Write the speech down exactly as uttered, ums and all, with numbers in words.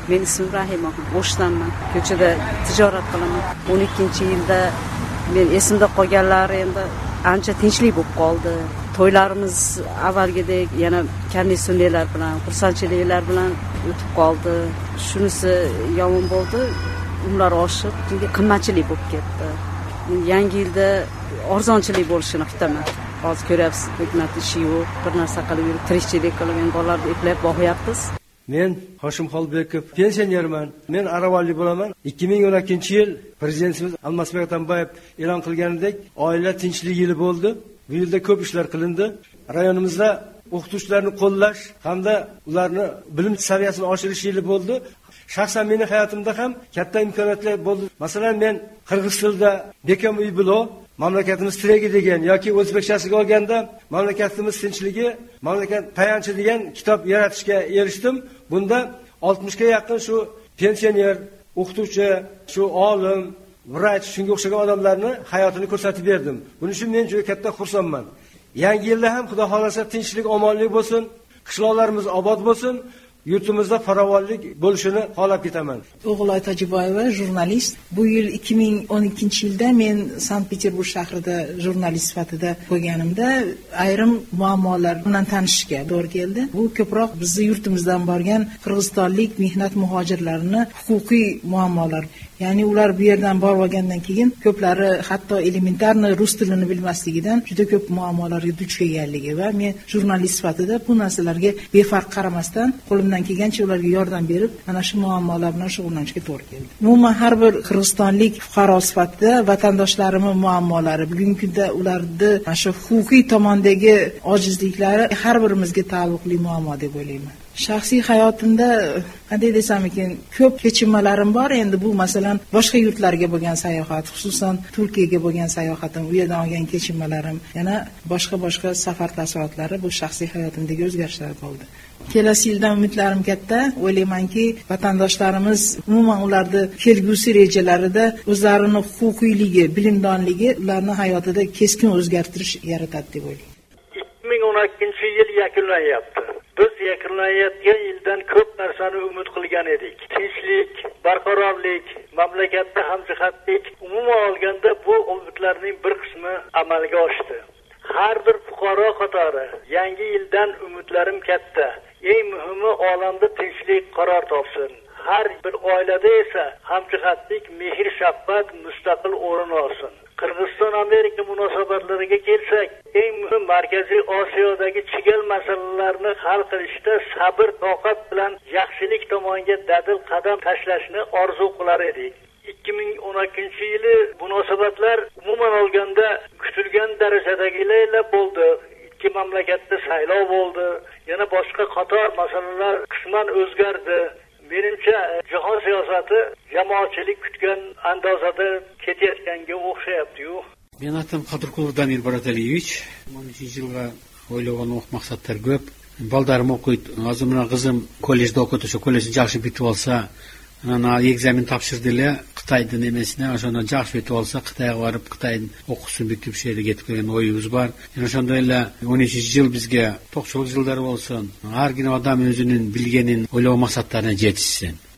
Men ismim Rahima, O'shdanman. Ko'chada tijorat qilaman. o'n ikkinchi yilda men esimda qolganlari endi ancha tinchlik bo'lib qoldi. To'ylarimiz avvalgidek yana konditsionerlar bilan, xursandchiliklar bilan o'tib qoldi. Shunisi yomon bo'ldi. Umlar oshib, chunki qimmatchilik bo'lib ketdi. Yangi yilda arzonchilik bo'lishini kutaman. Hozir ko'ryapsiz, hukumat ishi yo'q, bir narsa qilib yurib, tirikchilik qilib, men bolalarni eplab boqyapmiz. Men Hoshim Xolbekov, pensionerman. Men Aravalli bo'laman. ikki ming o'n ikkinchi yil prezidentimiz Almazbek Atambayev e'lon qilganidek, oila tinchlik yili bo'ldi. Bu yilda ko'p ishlar qilindi. Rayonimizda o'qituvchilarni qo'llash hamda ularni bilim saviyasini oshirish yili bo'ldi. Shaxsan mening hayotimda ham katta imkoniyatlar bo'ldi. Masalan, men qirg'iz tilida Bekam uy bilo, mamlakatimiz tiragi degan yoki o'zbekchasiga olganda mamlakatimiz tinchligi, mamlakat tayanchi degan kitob yaratishga erishdim. Bunda oltmishga yaqin shu pensioner, o'qituvchi, shu olim, vrach, shunga o'xshagan odamlarni hayotini ko'rsatib berdim. Buning uchun men juda katta xursandman. Yangi yilda ham Xudo xolasa tinchlik, omonlik bo'lsin, qishloqlarimiz obod bo'lsin. Yurtimizda farovonlik bo'lishini xohlab ketaman. O'g'loy Tojiboyeva, jurnalist. Bu yil ikki ming o'n ikkinchi yilda men Sankt-Peterburg shahrida jurnalist sifatida bo'lganimda ayrim muammolar bilan tanishishga to'g'ri keldi. Bu ko'proq bizning yurtimizdan borgan qirg'izistonlik mehnat muhojirlarini huquqiy muammolar. Ya'ni ular bu yerdan borib olgandan keyin ko'plari hatto elementarni rus tilini bilmasligidan juda ko'p muammolarga duch kelganligi va men jurnalist sifatida bu narsalarga befarq qaramasdan qo'limdan kelgancha ularga yordam berib, mana shu muammolar bilan shug'ullanishga to'g'ri keldi. Umuman har bir qirg'izistonlik fuqaro sifatida vatandoshlarimning muammolari, bugungi kunda ularni mana shu huquqiy tomondagi ojizliklari har birimizga taalluqli muammo deb o'ylayman. Shaxsiy hayotimda qanday desam ekan, ko'p kechinmalarim bor. Endi bu masalan boshqa yurtlarga bo'lgan sayohat, xususan Turkiyaga bo'lgan sayohatim, u yerdan olgan kechinmalarim, yana boshqa-boshqa safar taassurotlari bu shaxsiy hayotimdagi o'zgarishlar bo'ldi. Kelasi yildan umidlarim katta. O'ylaymanki, vatandoshlarimiz umuman ularni kelgusi rejalarida o'zlarining huquqiyligi, bilimdonligi ularning hayotida keskin o'zgartirish yaratadi deb o'ylayman. ikki ming o'n ikkinchi yil yakunlanyapti. Biz yakunlanayotgan yildan ko'p narsani umid qilgan edik. Tinchlik, barqarorlik, mamlakatda hamjihatlik, umuman olganda bu umidlarning bir qismi amalga oshdi. Har bir fuqaro qatori yangi yildan umidlarim katta. Eng muhimi olamda tinchlik qaror topsin. Har bir oilada esa hamjihatlik, mehr, shafqat mustaqil o'rin olsin. Qirg'iziston-Amerika munosabatlariga kelsak, eng muhim Markaziy Osiyodagi chigal masalalarni hal qilishda sabr, toqat bilan yaxshilik tomoniga dadil qadam tashlashni orzu qilar edik. ikki ming o'n ikkinchi yili munosabatlar umuman olganda kutilgan darajadagilar bo'ldi. Ikki mamlakatda saylov bo'ldi. Yana boshqa qator masalalar qisman o'zgardi. Menimcha jahon siyosati jamoatchilik kutgan andozada ketayotganga o'xshayapti-yu. Men atam Qadirqulov Damir Barataliyevich. o'n uchinchi yilga o'ylagan maqsadlar ko'p. Baldarim o'qiydi. Hozir men qizim kollejda o'qiydi, shu kollejni yaxshi bitib olsa, ana ekzamen topshirdilar. Xitoyda nemesine, o'shani yaxshi bitib olsa, Xitoyga borib, Xitoyning o'qishini bitib shu yerga ketib kelgan o'yimiz bor. Yana shundayla o'n uchinchi yil bizga to'qchilik yillari bo'lsin. Har bir odam o'zining bilganin, o'ylagan maqsadlariga yetishsin.